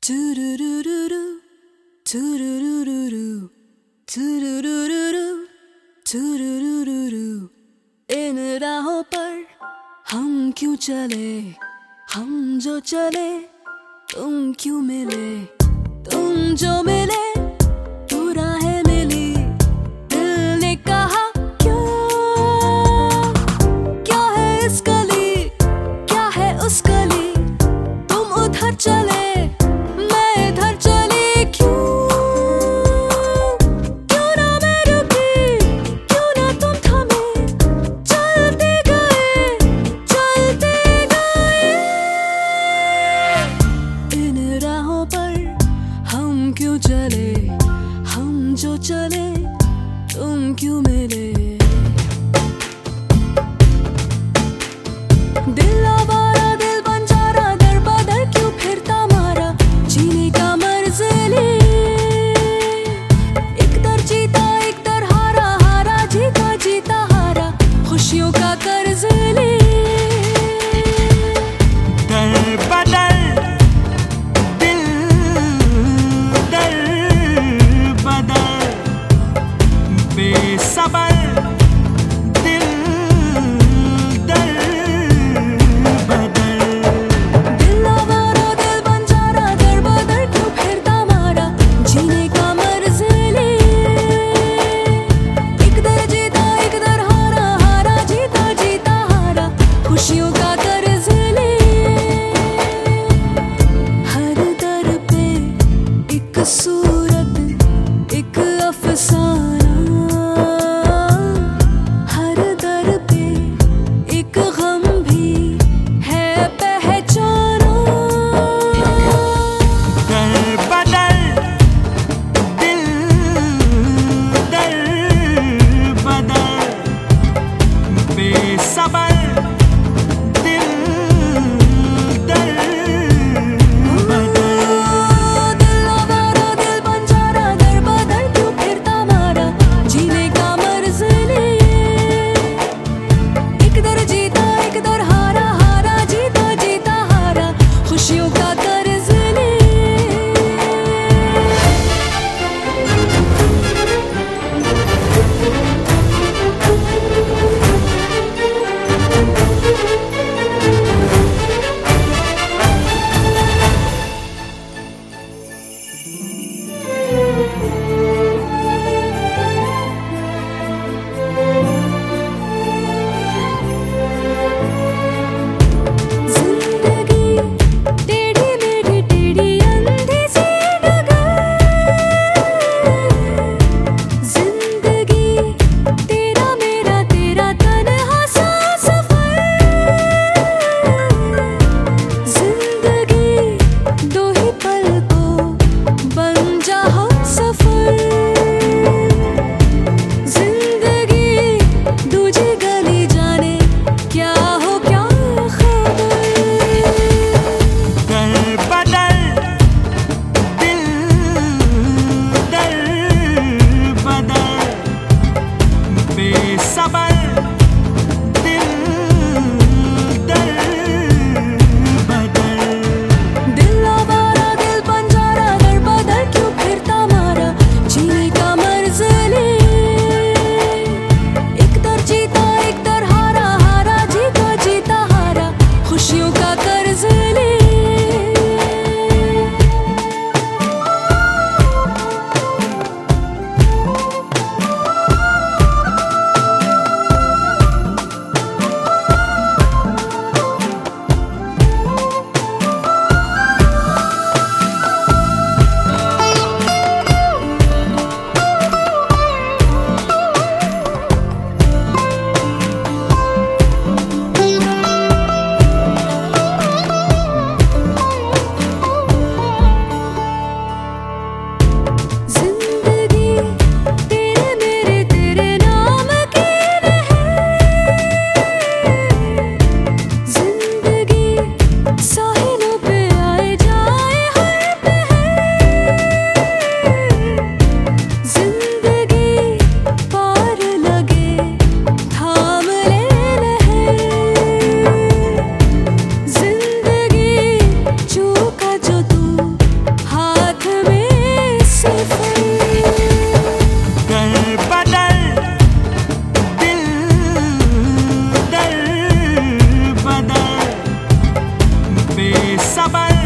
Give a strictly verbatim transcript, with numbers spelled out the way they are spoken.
Turururu, turururu, turururu, turururu। इन राहों पर हम क्यों चले, हम जो चले तुम क्यों मिले, तुम जो मिले तो राहें मिली। दिल ने कहा क्यों, क्या है इस गली, क्या है उस गली, तुम उधर चले मैं इधर चली। क्यों, क्यों ना मैं रुकी, क्यों ना तुम थमे, चलते गए चलते गए। इन राहों पर हम क्यों चले, हम जो चले तुम क्यों मिले। दिल आवारा दिल बंजारा दर बदर क्यों फिरता मारा, जीने का मर्ज ले। एक दर जीता एक दर हारा, हारा जीता जीता हारा, खुशियों का कर्ज ले। दर बदर दिल दर बदर बेसबर दिल दर बदर। दिल आवारा दिल बंजारा दर बदर क्यों फिरता मारा, जीने का मर्ज ले। एक दर जीता एक दर हारा, हारा जीता जीता हारा, खुशियों का कर्ज ले। हर दर पे एक सूरत एक अफसाना, हर दर पे एक गम भी है पहचाना। दर बदर दिल दर बदर बेसबर दिल दर बदर। दिल आवारा दिल सबर